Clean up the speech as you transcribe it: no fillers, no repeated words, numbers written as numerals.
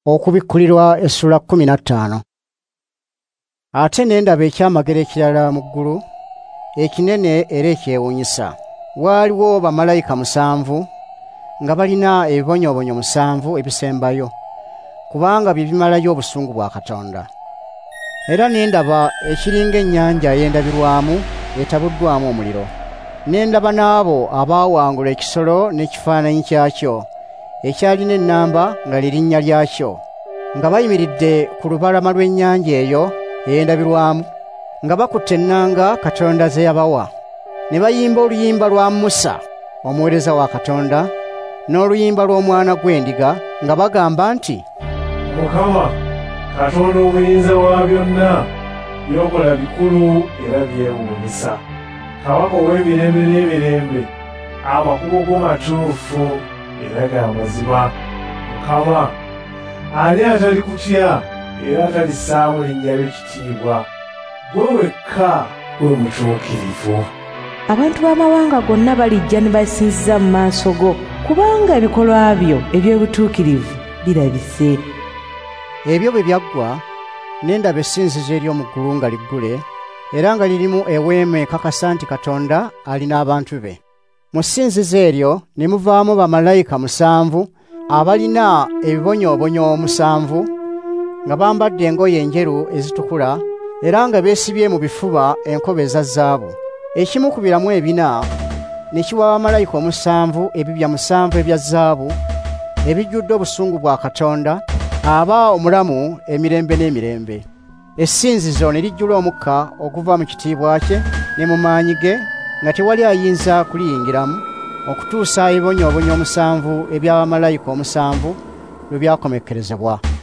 Okubikkulirwa essula 15. Ate ne ndaba ekyamagero ekirala mu ggulu, ekinene era ekyewuunyisa. Waaliwo bamalayika 7 nga balina ebibonyoobonyo 7 ebisembayo, kubanga bye bimalayo obusungu bwa Katonda. Era ne ndaba ekiringa ennyanja ey'endabirwamu etabuddwamu omuliro. Ne ndaba n'abo abaawangula ekisolo n'ekifaananyi kyakyo, ekyalina ennamba nga lirinnya lyakyo, nga bayimiridde ku lubalama lw'ennyanja eyo ey'endabirwamu, nga bakutte ennanga Katonda ze yabawa. Ne bayimba oluyimba lwa Musa omuweereza wa Katonda, n'oluyimba lw'Omwana gw'Endiga, nga bagamba nti, Mukama, Katonda omuyinza wa byonna, byokola bikulu era byewuunyisa. Kabaka ow'emirembe n'emirembe, amakubo go matuufu era ga mazima. Mukama, ani atali kutya era atalissaamu linnya lyo ekitiibwa? Gwe wekka gwe mutuukirivu. Abantu b'amawanga gonna balijja ne basinziza mu maaso go, kubanga ebikolwa byo eby'obutuukirivu birabise. Ebyo bwe byaggwa, ne ndaba essinzizo ery'omu ggulu nga liggule, era nga lirimu eweema ekakasa nti Katonda alina abantu be. Mu ssinzizo eryo ne muvaamu bamalayika 7 abalina ebibonyoobonyo 7, nga bambadde engoye enjeru ezitukula, era nga beesibye mu bifuba enkoba eza zaabu. Ekimu ku biramu ebina ne kiwa bamalayika 7 ebibya 7 ebya zaabu ebijjudde obusungu bwa Katonda aba omulamu emirembe n'emirembe. Essinzizo ne lijjula omukka okuva mu kitiibwa kye ne mu maanyi ge, nga tewali ayinza kuliyingiramu, okutuusa ebibonyoobonyo 7 ebya bamalayika 7 lwe byakomekkerezebwa.